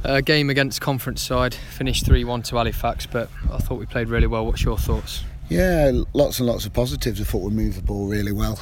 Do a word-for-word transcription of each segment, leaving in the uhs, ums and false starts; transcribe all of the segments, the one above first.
A game against conference side, finished three one to Halifax, but I thought we played really well. What's your thoughts? Yeah, lots and lots of positives. I thought we moved the ball really well.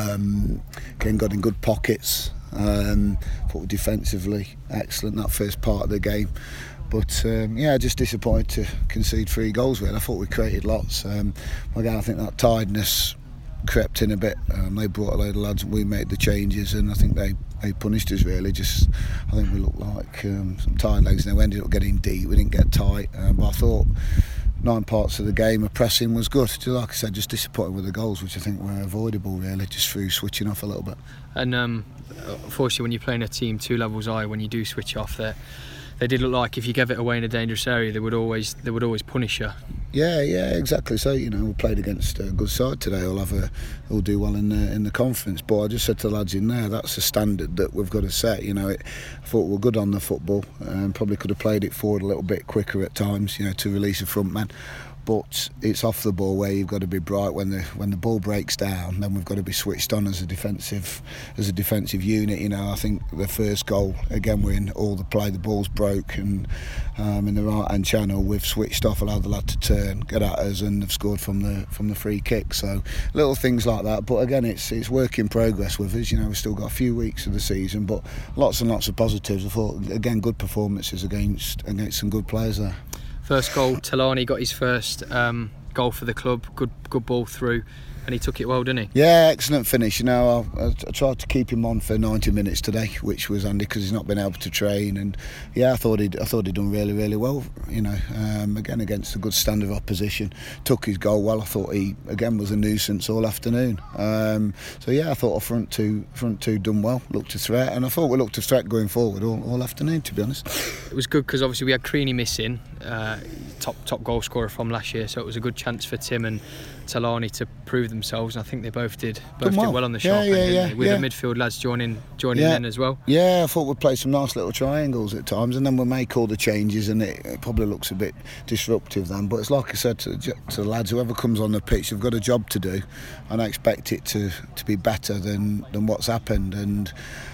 Um, again, got in good pockets. Um, thought we defensively excellent that first part of the game. But um, yeah, just disappointed to concede three goals. Really, I thought we created lots. Um, again, I think that tiredness crept in a bit. Um, they brought a load of lads, and we made the changes, and I think they, they punished us really. Just, I think we looked like um, some tired legs, and we ended up getting deep. We didn't get tight, um, but I thought nine parts of the game, the pressing was good. Just like I said, just disappointed with the goals, which I think were avoidable really, just through switching off a little bit. And um, unfortunately, when you're playing a team two levels higher, when you do switch off, there. They did look like if you gave it away in a dangerous area, they would always they would always punish you. Yeah, yeah, exactly. So you know, we played against a good side today. We'll have a, we'll do well in the in the conference. But I just said to the lads in there, that's a standard that we've got to set. You know, it, I thought we were good on the football. Um, probably could have played it forward a little bit quicker at times. You know, to release a front man. But it's off the ball where you've got to be bright when the when the ball breaks down. Then we've got to be switched on as a defensive as a defensive unit. You know, I think the first goal again, we're in all the play. The ball's broke and um, in the right hand channel, we've switched off, allowed the lad to turn, get at us, and have scored from the from the free kick. So little things like that. But again, it's it's work in progress with us. You know, we've still got a few weeks of the season, but lots and lots of positives. I thought again, good performances against against some good players there. First goal, Talani got his first um, goal for the club. Good, good ball through, and he took it well, didn't he? Yeah, excellent finish. You know, I, I tried to keep him on for ninety minutes today, which was handy because he's not been able to train. And yeah, I thought he'd, I thought he'd done really, really well. You know, um, again against a good standard of opposition, took his goal well. I thought he again was a nuisance all afternoon. Um, so yeah, I thought our front two, front two done well. Looked a threat, and I thought we looked a threat going forward all, all afternoon. To be honest, it was good because obviously we had Creaney missing. Uh, top top goal scorer from last year, so it was a good chance for Tim and Talani to prove themselves, and I think they both did both well. did well on the yeah, sharp yeah, end, yeah, didn't they? With yeah. the midfield lads joining joining yeah. in as well. Yeah, I thought we'd play some nice little triangles at times, and then we'll make all the changes, and it, it probably looks a bit disruptive then. But it's like I said to, to the lads, whoever comes on the pitch, they've got a job to do, and I expect it to, to be better than, than what's happened. And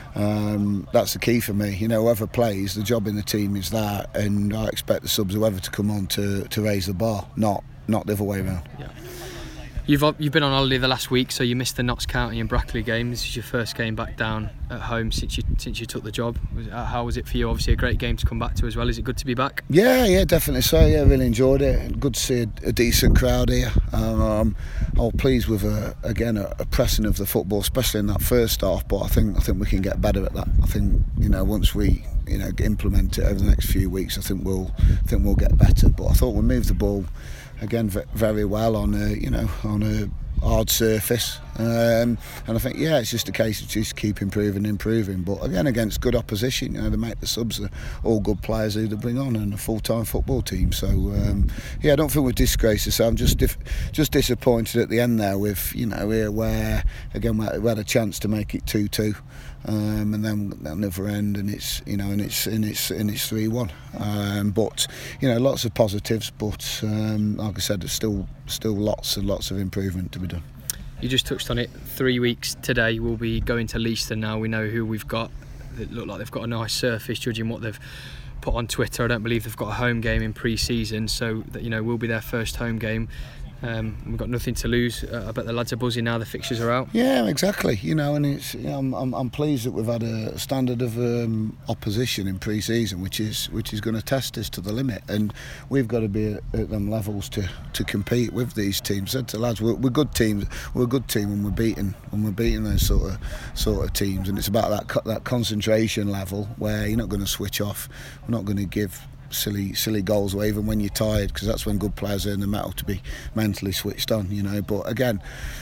Um, that's the key for me. You know, whoever plays, the job in the team is that, and I expect the subs, whoever, to come on to, to raise the bar, not not the other way around. Yeah. You've you've been on holiday the last week, so you missed the Notts County and Brackley game. This is your first game back down at home since you since you took the job. How was it for you? Obviously, a great game to come back to as well. Is it good to be back? Yeah, yeah, definitely so. Yeah, really enjoyed it. Good to see a, a decent crowd here. Um, I was pleased with a, again a, a pressing of the football, especially in that first half. But I think I think we can get better at that. I think you know once we you know implement it over the next few weeks, I think we'll I think we'll get better. But I thought we moved the ball again very well on a you know on a hard surface, um, and I think yeah it's just a case of just keep improving improving but again against good opposition. You know, they make the subs are all good players who they bring on and a full-time football team, so um, yeah I don't think we've disgraced ourselves. I'm just dif- just disappointed at the end there with you know where again we had a chance to make it two two. Um, and then at the other end, and it's you know, and it's and it's and it's three one. Um, but you know, lots of positives. But um, like I said, there's still still lots and lots of improvement to be done. You just touched on it. Three weeks today, we'll be going to Leicester now. We know who we've got. It look like they've got a nice surface, judging what they've put on Twitter. I don't believe they've got a home game in pre-season, so that you know will be their first home game. Um, we've got nothing to lose. Uh, I bet the lads are buzzing now. The fixtures are out. Yeah, exactly. You know, and it's. You know, I'm, I'm, I'm pleased that we've had a standard of um, opposition in pre-season, which is which is going to test us to the limit, and we've got to be at, at them levels to, to compete with these teams. I said to lads, we're, we're good teams. We're a good team when we're beating when we're beating those sort of sort of teams, and it's about that that concentration level where you're not going to switch off. We're not going to give silly silly goals away even when you're tired, because that's when good players earn the mettle to be mentally switched on, you know. But again,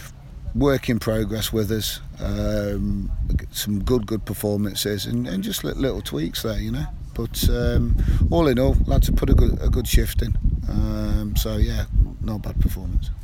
work in progress with us, um, some good good performances and, and just little tweaks there, you know. But um, all in all, lads have put a good a good shift in, um, so yeah, not a bad performance.